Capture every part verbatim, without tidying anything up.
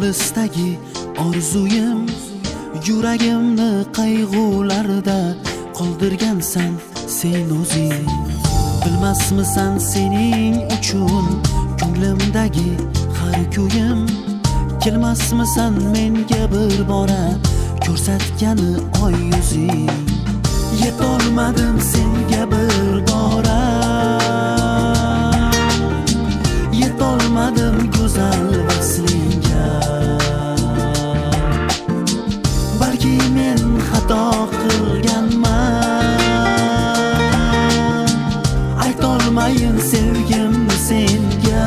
olisdagi orzuyim, yuragimni qayg'ularda qoldirgansan sen o'zing. Bilmasmisan sening uchun ko'nglimdagi har kuyim, kelmasmisan menga bir bora ko'rsatgani oy yuzing. Yetolmadim senga bir bora, yetolmadim go'zal vaslingga. Balki men xato qilganman, aytolmayin sevgimni senga.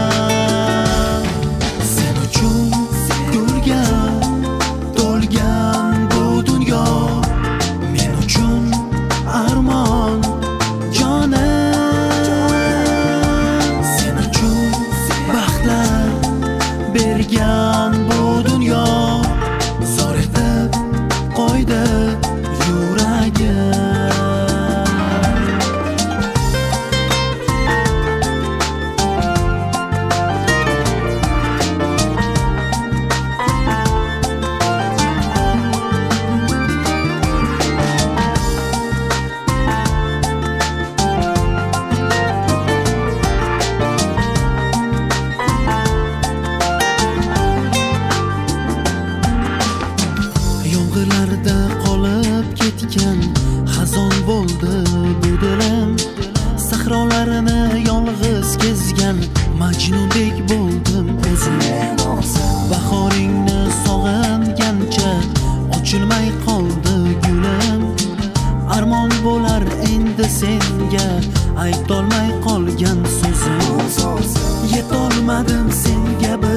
Sen uchun gulga to'lgan bu dunyo, men uchun armon jonim. Sen uchun baxtlar bergan bu dunyo, zor etib qo'ydi yuragim. Yomg'irlarda qolib ketgan xazon bo'ldi bu dilim, sahrolarni yolg'iz kezgan majnundek bo'ldim o'zim. Bahoringni sog'ingancha ochilmay qoldi gulim, armon bo'lar endi senga aytolmay qolgan so'zim. Yetolmadim senga